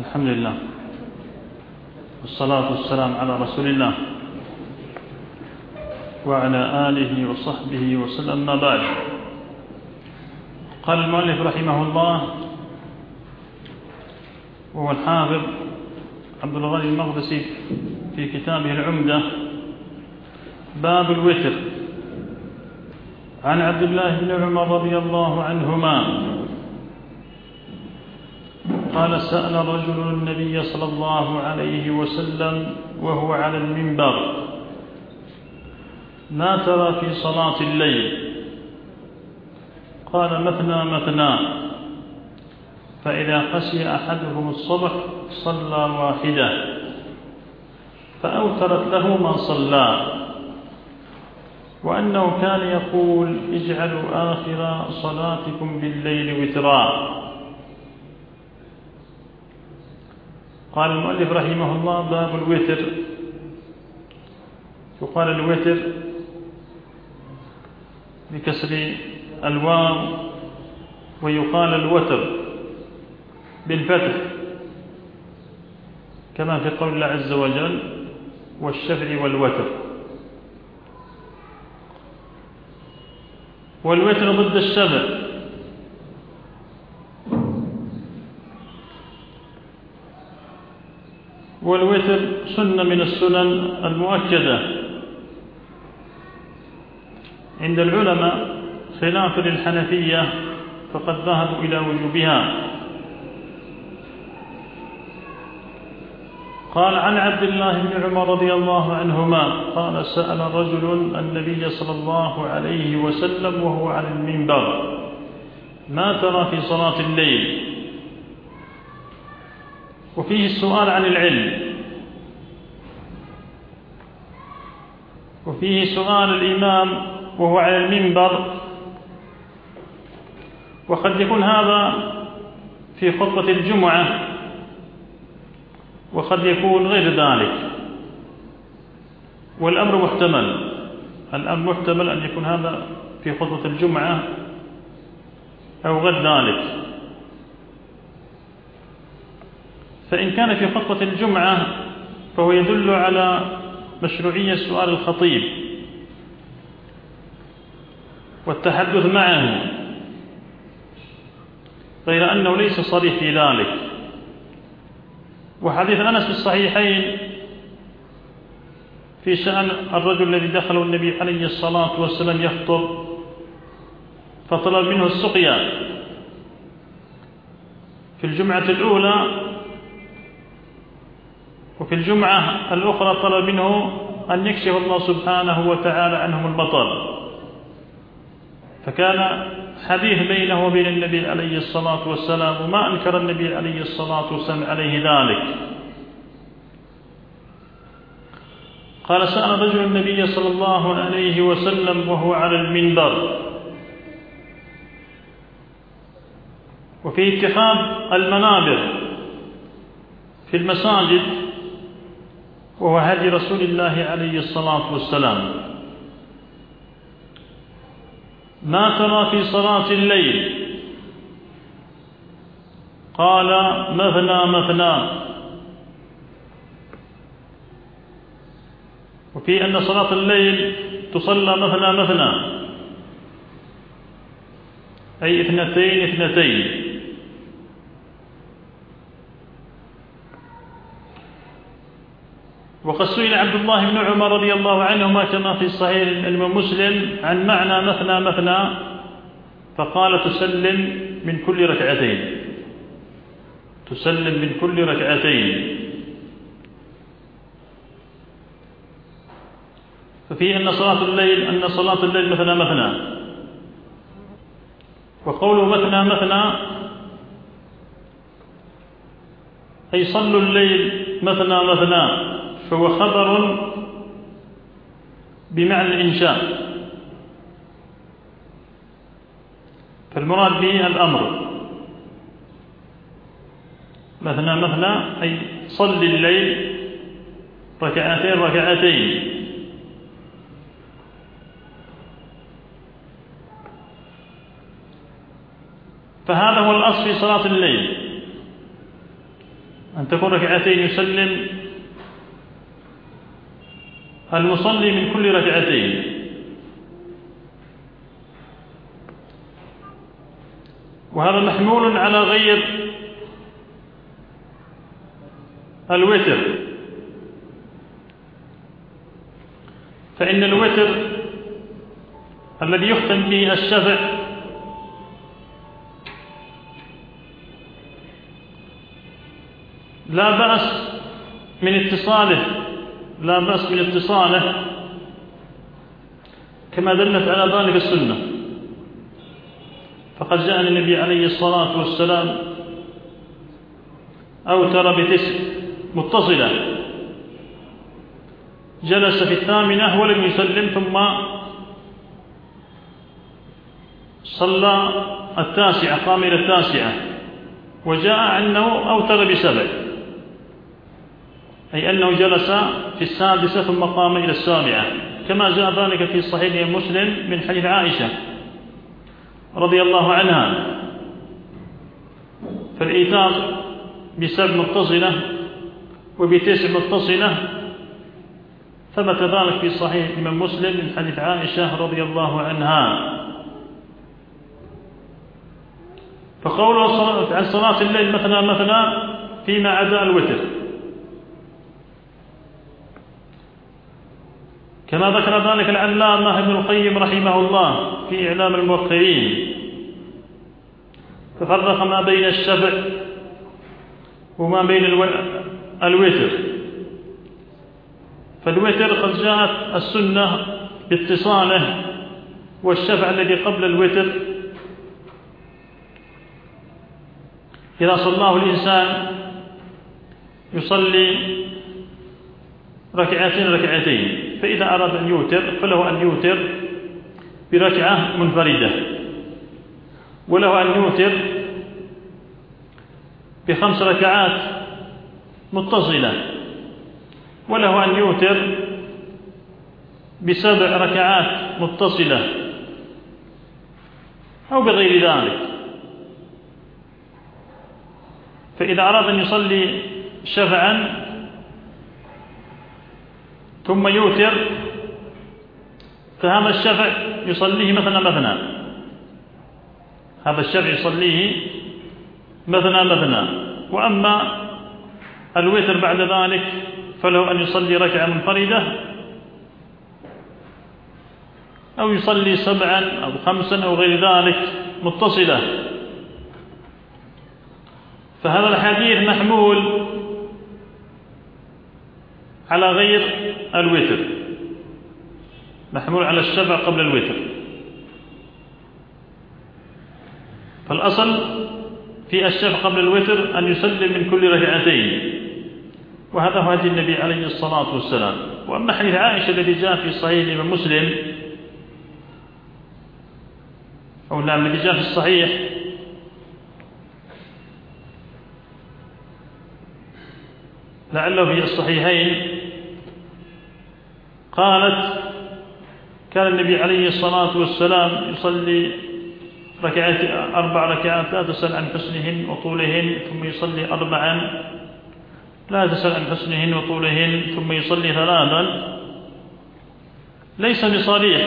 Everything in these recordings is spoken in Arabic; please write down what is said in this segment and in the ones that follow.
الحمد لله والصلاة والسلام على رسول الله وعلى آله وصحبه وسلم. ما بعد، قال المؤلف رحمه الله وهو الحافظ عبد الغني المقدسي في كتابه العمدة: باب الوتر. عن عبد الله بن عمر رضي الله عنهما قال: سأل رجل النبي صلى الله عليه وسلم وهو على المنبر: ما ترى في صلاة الليل؟ قال: مثنى مثنى، فإذا خشي أحدهم الصبح صلى واحدة فأوترت له ما صلى، وأنه كان يقول: اجعلوا آخر صلاتكم بالليل وترا. قال المؤلف رحمه الله: باب الوتر. يقال الوتر بكسر الواو، ويقال الوتر بالفتح، كما في قول الله عز وجل: والشفع والوتر. والوتر ضد الشفع، والوتر سنة من السنن المؤكدة عند العلماء، خلافا للحنفية فقد ذهبوا إلى وجوبها. قال: عن عبد الله بن عمر رضي الله عنهما قال: سأل رجل النبي صلى الله عليه وسلم وهو على المنبر: ما ترى في صلاة الليل؟ وفيه السؤال عن العلم، وفيه سؤال الإمام وهو على المنبر، وقد يكون هذا في خطبة الجمعة، وقد يكون غير ذلك، والأمر محتمل. الأمر محتمل أن يكون هذا في خطبة الجمعة أو غير ذلك. فإن كان في خطبة الجمعة فهو يدل على مشروعية سؤال الخطيب والتحدث معه، غير أنه ليس صريح في ذلك. وحديث أنس في الصحيحين في شأن الرجل الذي دخل النبي عليه الصلاة والسلام يخطب فطلب منه السقيا في الجمعة الأولى، وفي الجمعة الأخرى طلب منه أن يكشف الله سبحانه وتعالى عنهم المطر، فكان حديث بينه وبين النبي عليه الصلاة والسلام، وما أنكر النبي عليه الصلاة والسلام عليه ذلك. قال: سأل رجل النبي صلى الله عليه وسلم وهو على المنبر. وفي اتخاذ المنابر في المساجد، وهو هدي رسول الله عليه الصلاة والسلام. ما ترى في صلاة الليل؟ قال: مثنى مثنى. وفي أن صلاة الليل تصلى مثنى مثنى، أي اثنتين اثنتين. وقد سئل عبد الله بن عمر رضي الله عنهما كما في صحيح الإمام مسلم عن معنى مثنى مثنى، فقال: تسلم من كل ركعتين، تسلم من كل ركعتين. ففي أن صلاة الليل مثنى مثنى. وقوله مثنى مثنى أي صلوا الليل مثنى مثنى، فهو خبر بمعنى الإنشاء، فالمراد به الأمر. مثنى مثنى أي صل الليل ركعتين ركعتين. فهذا هو الأصل في صلاة الليل. أن تكون ركعتين يسلم المصلي من كل ركعتين، وهذا محمول على غير الوتر، فإن الوتر الذي يختم به الشفع لا بأس من اتصاله كما دلت على ذلك السنة، فقد جاء النبي عليه الصلاة والسلام أوتر ب9 متصلة، جلس في 8 ولم يسلم، ثم صلى 9 قام إلى 9، وجاء أنه أوتر ب7، أي أنه جلس في 6 ثم قام إلى 7، كما جاء ذلك في صحيح مسلم من حديث عائشة رضي الله عنها. فالإيتار ب7 متصلة وب9 متصلة ثبت ذلك في صحيح الإمام مسلم من حديث عائشة رضي الله عنها. فقوله عن صلاة الليل مثنى فيما عدا الوتر، كما ذكر ذلك العلامة ابن القيم رحمه الله في إعلام الموقرين، ففرق ما بين الشفع وما بين الوتر. فالوتر قد جاءت السنة باتصاله، والشفع الذي قبل الوتر إذا صلاه الإنسان يصلي ركعتين، فإذا أراد أن يوتر فله أن يوتر بركعة منفردة، وله أن يوتر ب5 ركعات متصلة، وله أن يوتر ب7 ركعات متصلة أو بغير ذلك. فإذا أراد أن يصلي شفعا ثم يوتر فهذا الشفع يصليه مثنى، هذا الشفع يصليه مثنى. وأما الوتر بعد ذلك فله أن يصلي ركعة منفردة أو يصلي 7 أو 5 أو غير ذلك متصلة. فهذا الحديث محمول على غير الوتر، محمول على الشفع قبل الوتر. فالأصل في الشفع قبل الوتر أن يسلم من كل ركعتين، وهذا هو هدي النبي عليه الصلاة والسلام. وأما حديث عائشة الذي جاء في صحيح الإمام مسلم، أو نعم الذي جاء في الصحيح، لعله في الصحيحين، قالت كان النبي عليه الصلاة والسلام يصلي 4 ركعات لا تسأل عن حسنهن وطولهن، ثم يصلي 4 لا تسأل عن حسنهن وطولهن، ثم يصلي 3. ليس بصريح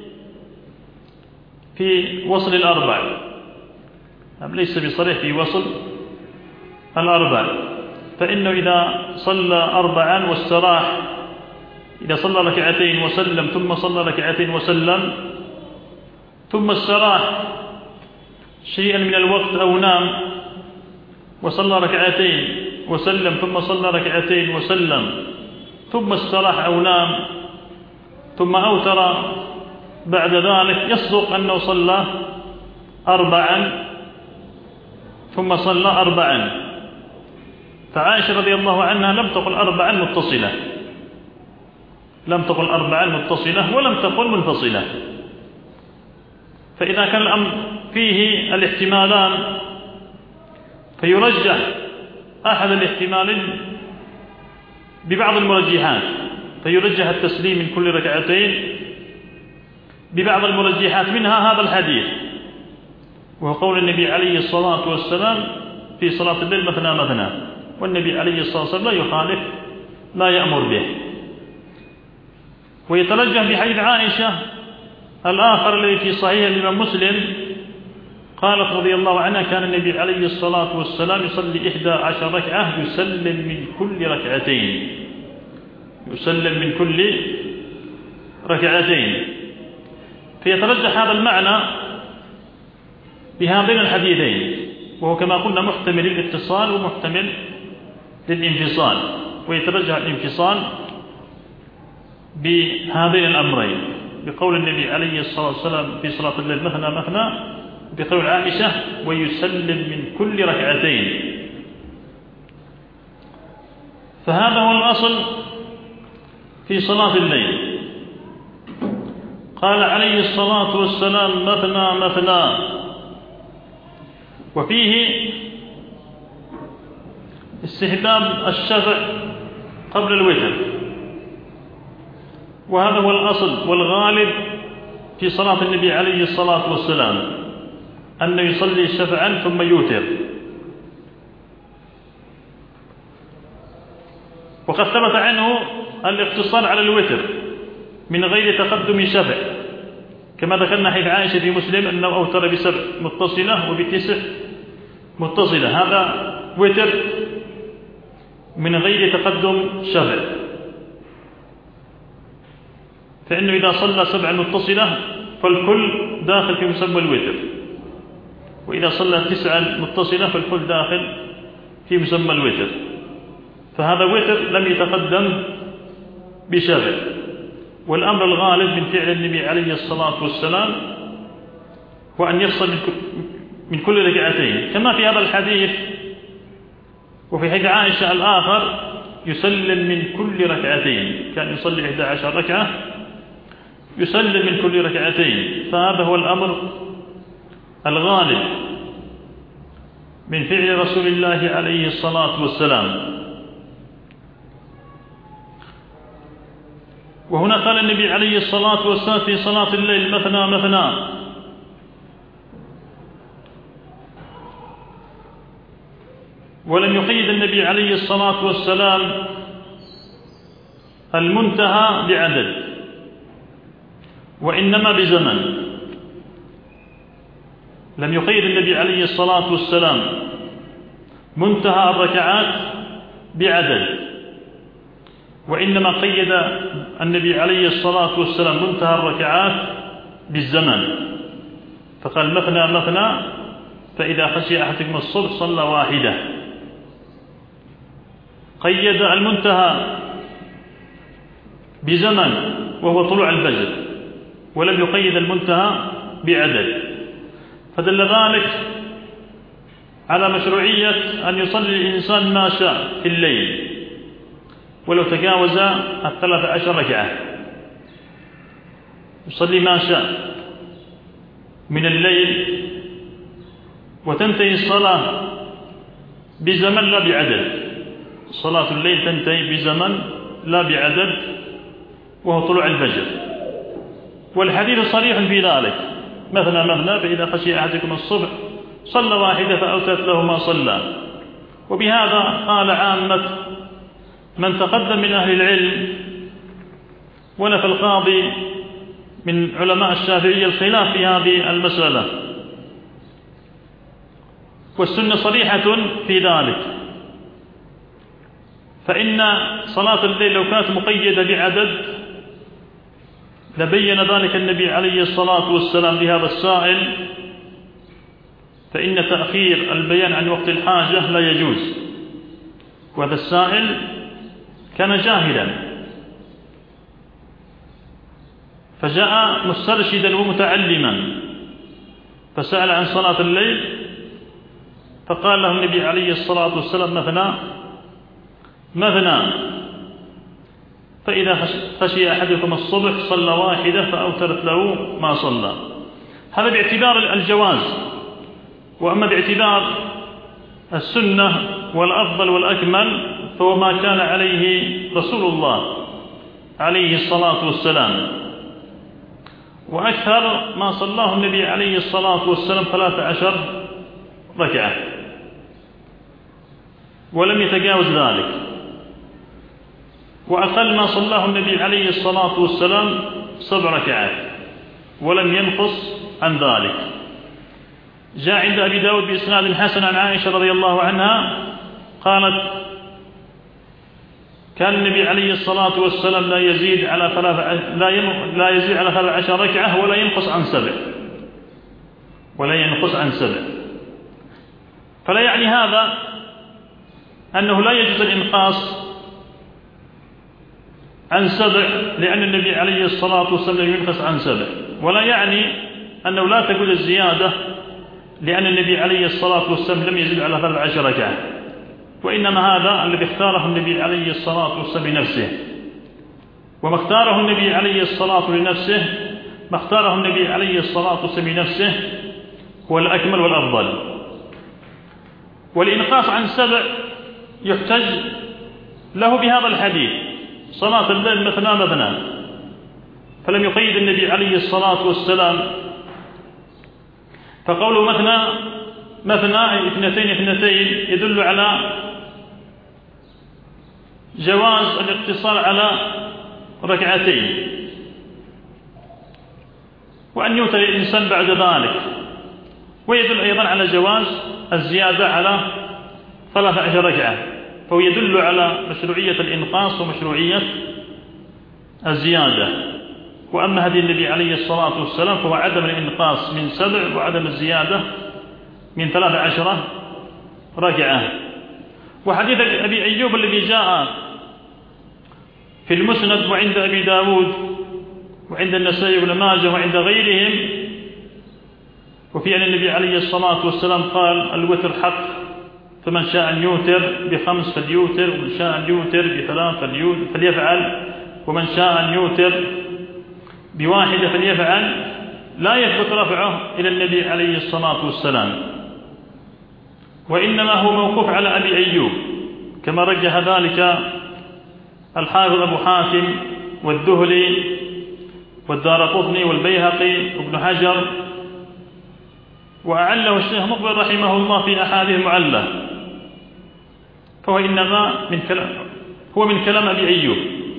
في وصل 4، ليس بصريح في وصل 4، فإنه إذا صلى 4 واستراح، إذا صلى ركعتين وسلم ثم صلى ركعتين وسلم ثم استراح شيئا من الوقت أو نام وصلى ركعتين وسلم ثم صلى ركعتين وسلم ثم استراح أو نام ثم أوتر بعد ذلك، يصدق أنه صلى 4 ثم صلى 4. فعائشة رضي الله عنها لم تقل 4 متصلة، لم تقل 4 متصلة ولم تقل منفصلة. فإذا كان الأمر فيه الاحتمالان فيرجح أحد الاحتمالين ببعض المرجحات، فيرجح التسليم من كل ركعتين ببعض المرجحات، منها هذا الحديث، وهو قول النبي عليه الصلاة والسلام في صلاة الليل مثنى، والنبي عليه الصلاة والسلام لا يخالف ما يأمر به. ويترجح بحديث عائشة الآخر الذي في صحيح الإمام مسلم قالت رضي الله عنها: كان النبي عليه الصلاة والسلام يصلي 11 ركعة يسلم من كل ركعتين، يسلم من كل ركعتين. فيترجح هذا المعنى بهذين الحديثين، وهو كما قلنا محتمل للاتصال ومحتمل للانفصال، ويترجح الانفصال بهذين الأمرين، بقول النبي عليه الصلاة والسلام في صلاة الليل مثنى مثنى، بقول عائشة ويسلم من كل ركعتين. فهذا هو الأصل في صلاة الليل. قال عليه الصلاة والسلام: مثنى مثنى. وفيه استحباب الشفع قبل الوتر، وهذا هو الأصل والغالب في صلاة النبي عليه الصلاة والسلام، أنه يصلي شفعا ثم يوتر. وقد ثبت عنه الاقتصار على الوتر من غير تقدم شفع، كما ذكرنا حديث عائشة في مسلم أنه أوتر ب7 متصلة وب9 متصلة، هذا وتر من غير تقدم شفع. فإنه إذا صلى 7 متصلة فالكل داخل في مسمى الوتر، وإذا صلى 9 متصلة فالكل داخل في مسمى الوتر، فهذا وتر لم يتقدم بشفع. والأمر الغالب من فعل النبي عليه الصلاة والسلام هو أن يفصل من كل ركعتين، كما في هذا الحديث وفي حديث عائشة الآخر يسلم من كل ركعتين، كان يصلي 11 ركعة يسلم من كل ركعتين. فهذا هو الأمر الغالب من فعل رسول الله عليه الصلاة والسلام. وهنا قال النبي عليه الصلاة والسلام في صلاة الليل: مثنى مثنى. ولم يقيد النبي عليه الصلاة والسلام المنتهى بعدد، وإنما بزمن. لم يقيد النبي عليه الصلاة والسلام منتهى الركعات بعدد، وإنما قيد النبي عليه الصلاة والسلام منتهى الركعات بالزمن، فقال: مثنى مثنى، فإذا خشي أحدكم الصبح صلى واحدة. قيد المنتهى بزمن وهو طلوع الفجر، ولم يقيد المنتهى بعدد، فدل ذلك على مشروعية أن يصلي الإنسان ما شاء في الليل ولو تجاوز 13 ركعة، يصلي ما شاء من الليل، وتنتهي الصلاة بزمن لا بعدد. صلاة الليل تنتهي بزمن لا بعدد وهو طلوع الفجر، والحديث صريح في ذلك: مثنى مثنى، فإذا خشي أحدكم الصبح صلى واحدة فأوتت له ما صلى. وبهذا قال عامة من تقدم من أهل العلم، ونفى القاضي من علماء الشافعية الخلاف في هذه المسألة، والسنة صريحة في ذلك. فإن صلاة الليل لو كانت مقيدة بعدد لبين ذلك النبي عليه الصلاة والسلام لهذا السائل، فإن تأخير البيان عن وقت الحاجة لا يجوز، وهذا السائل كان جاهلا فجاء مسترشدا ومتعلما فسأل عن صلاة الليل، فقال له النبي عليه الصلاة والسلام: مثنى مثنى، فإذا خشي أحدكم الصبح صلى واحدة فأوترت له ما صلى. هذا باعتبار الجواز، وأما باعتبار السنة والأفضل والأكمل فهو ما كان عليه رسول الله عليه الصلاة والسلام، وأكثر ما صلاه النبي عليه الصلاة والسلام 13 ركعة. ولم يتجاوز ذلك. وأقل ما صلاه النبي عليه الصلاة والسلام 7 ركعات ولم ينقص عن ذلك. جاء عند أبي داود بإسناد حسن عن عائشة رضي الله عنها قالت: كان النبي عليه الصلاة والسلام لا يزيد على 13 ركعة ولا ينقص عن 7. فلا يعني هذا أنه لا يجوز الإنقاص عن 7 لأن النبي عليه الصلاة والسلام ينقص عن 7، ولا يعني أنه لا تجوز الزيادة لأن النبي عليه الصلاة والسلام لم يزد على 13 ركعة، وإنما هذا الذي اختاره النبي عليه الصلاة والسلام لنفسه، وما اختاره النبي عليه الصلاة والسلام لنفسه هو الأكمل والأفضل. والإنقاص عن 7 يحتج له بهذا الحديث: صلاة الليل مثنى، فلم يقيد النبي عليه الصلاة والسلام، فقوله مثنى 2 يدل على جواز الاقتصار على 2 ركعتين، وأن يوتر الإنسان بعد ذلك، ويدل أيضا على جواز الزيادة على 13 ركعة، فهو يدل على مشروعية الإنقاص ومشروعية الزيادة. وأما هدي النبي عليه الصلاة والسلام فهو عدم الإنقاص من 7 وعدم الزيادة من 13 ركعة. وحديث أبي أيوب الذي جاء في المسند وعند أبي داود وعند النسائي وابن ماجه وعند غيرهم، وفي أن النبي عليه الصلاة والسلام قال: الوتر حق، فمن شاء أن يوتر ب5 فليوتر، ومن شاء أن يوتر ب3 فليفعل، ومن شاء أن يوتر ب1 فليفعل. لا يثبت رفعه إلى النبي عليه الصلاة والسلام، وإنما هو موقوف على أبي أيوب، كما رجح ذلك الحافظ أبو حاتم والذهلي والدارقطني والبيهقي وابن حجر، وأعله الشيخ مقبل رحمه الله في أحاديث المعلة، فهو إنما من كلام أبي أيوب.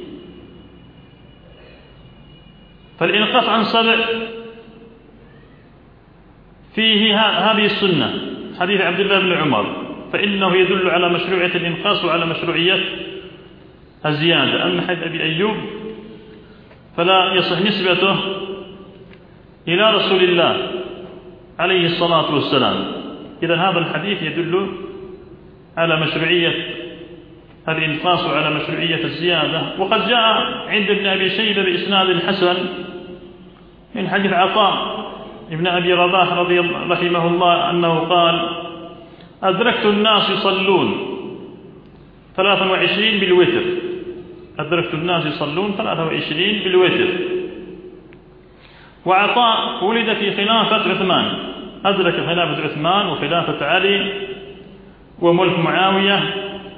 فالإنقاص عن 7 فيه هذه السنة، حديث عبد الله بن عمر، فإنه يدل على مشروعية الإنقاص وعلى مشروعية الزيادة. أما حديث أبي أيوب فلا يصح نسبته إلى رسول الله عليه الصلاة والسلام. إذن هذا الحديث يدل على مشروعية الإنقاص وعلى مشروعية الزيادة. وقد جاء عند ابن أبي شيبة بإسناد حسن من حديث عطاء ابن أبي رباح رحمه الله أنه قال: أدركت الناس يصلون 23 بالوتر. أدركت الناس يصلون 23 بالوتر. وعطاء ولد في خلافة عثمان، أدرك خلافة عثمان وخلافة علي وملك معاوية،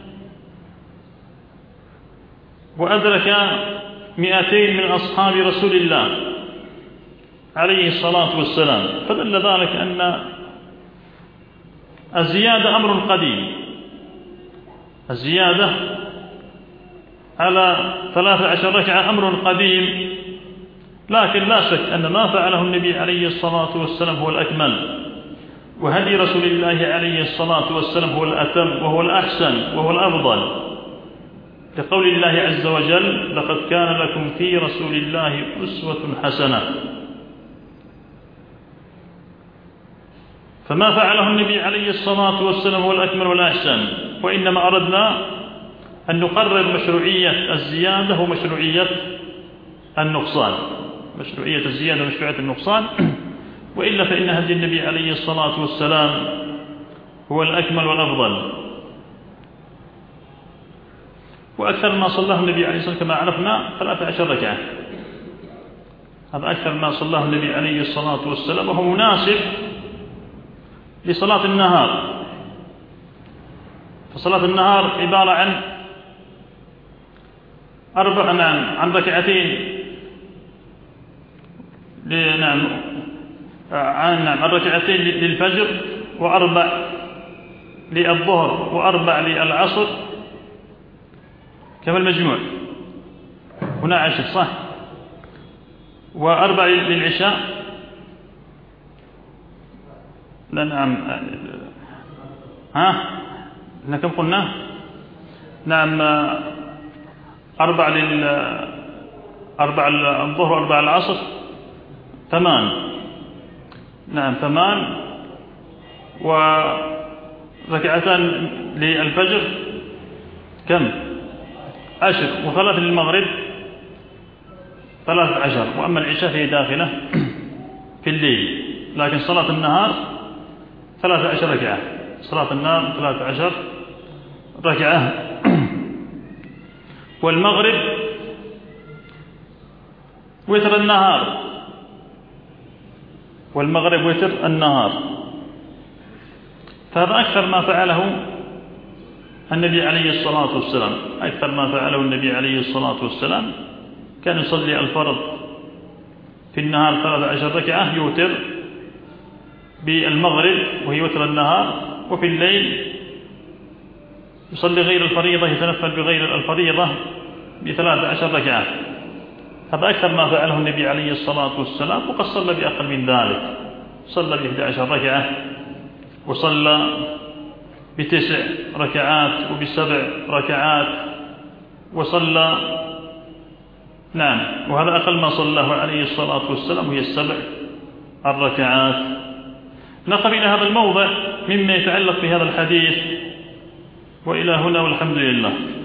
وأدرك 200 من أصحاب رسول الله عليه الصلاة والسلام. فدل ذلك أن الزيادة أمر قديم، الزيادة على 13 ركعة أمر قديم، لكن لا شك أن ما فعله النبي عليه الصلاة والسلام هو الأكمل، وهدي رسول الله عليه الصلاة والسلام هو الأتم وهو الأحسن وهو الأفضل، لقول الله عز وجل: لقد كان لكم في رسول الله أسوة حسنة. فما فعله النبي عليه الصلاة والسلام هو الأكمل والأحسن، وإنما أردنا أن نقرر مشروعية الزيادة ومشروعية النقصان، مشروعية الزيادة ومشروعية النقصان، وإلا فإن هدي النبي عليه الصلاة والسلام هو الأكمل والأفضل. وأكثر ما صلاه النبي عليه الصلاة والسلام كما عرفنا 13 ركعة، هذا أكثر ما صلاه النبي عليه الصلاة والسلام، وهو مناسب لصلاة النهار. فصلاة النهار عبارة عن عن ركعتين، عن ركعتين للفجر، و4 للظهر وأربع للعصر كما المجموع. هنا 10 صح، وأربع للعشاء. لا نعم، إحنا كم قلنا؟ نعم، 4 الظهر وأربع العصر 8. نعم 8، وركعتان للفجر كم؟ 10، و3 للمغرب 13. وأما العشاء فهي داخلة في الليل، لكن صلاة النهار 13 ركعة. صلاة النهار 13 ركعة. والمغرب وتر النهار، والمغرب وتر النهار. فهذا أكثر ما فعله النبي عليه الصلاة والسلام، أكثر ما فعله النبي عليه الصلاة والسلام. كان يصلي الفرض في النهار 13 ركعة، يوتر بالمغرب وهي وتر النهار، وفي الليل يصلي غير الفريضة، يتنفل بغير الفريضة ب13 ركعة. هذا أكثر ما فعله النبي عليه الصلاة والسلام. وقد صلى بأقل من ذلك، صلى ب11 ركعة، وصلى ب9 ركعات، وب7 ركعات، وصلى نعم، وهذا أقل ما صلاه عليه الصلاة والسلام، وهي 7 الركعات. نقف إلى هذا الموضع مما يتعلق بهذا الحديث، وإلى هنا والحمد لله.